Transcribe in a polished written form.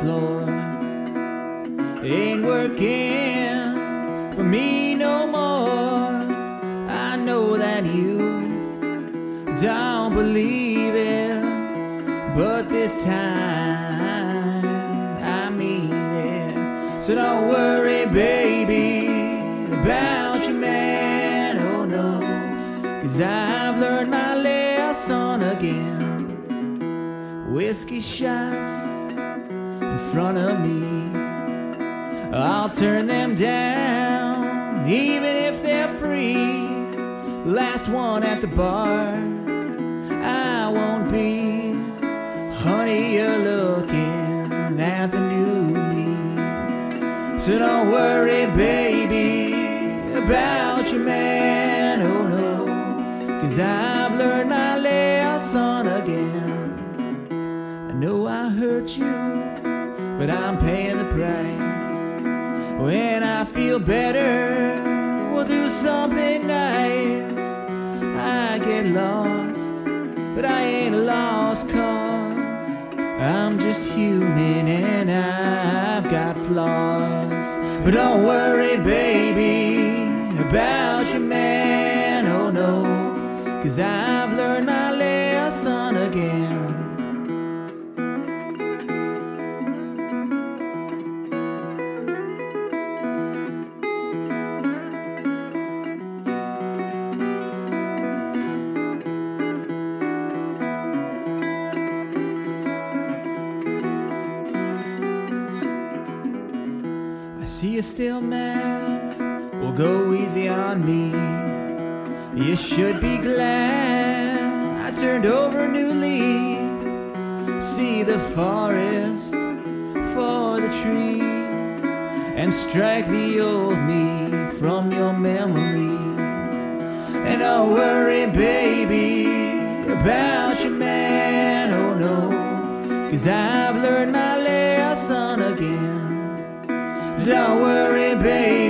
floor ain't working for me no more. I know that you don't believe it, but this time I mean it. So don't worry, baby, about your man, oh no, 'cause I've learned my lesson again. Whiskey shots in front of me, I'll turn them down, even if they're free. Last one at the bar, I won't be. Honey, you're looking at the new me. So don't worry, baby, about your man, oh no, 'cause I've learned my lesson again. I know I hurt you, but I'm paying the price. When I feel better, we'll do something nice. I get lost, but I ain't a lost cause. I'm just human and I've got flaws. But don't worry, baby, about your man, oh no, 'cause I've learned my lesson again. See you still mad, well go easy on me. You should be glad I turned over a new leaf. See the forest for the trees, and strike the old me from your memories. And don't worry, baby, about your man, oh no, 'cause I've learned my lesson again. Don't worry, baby,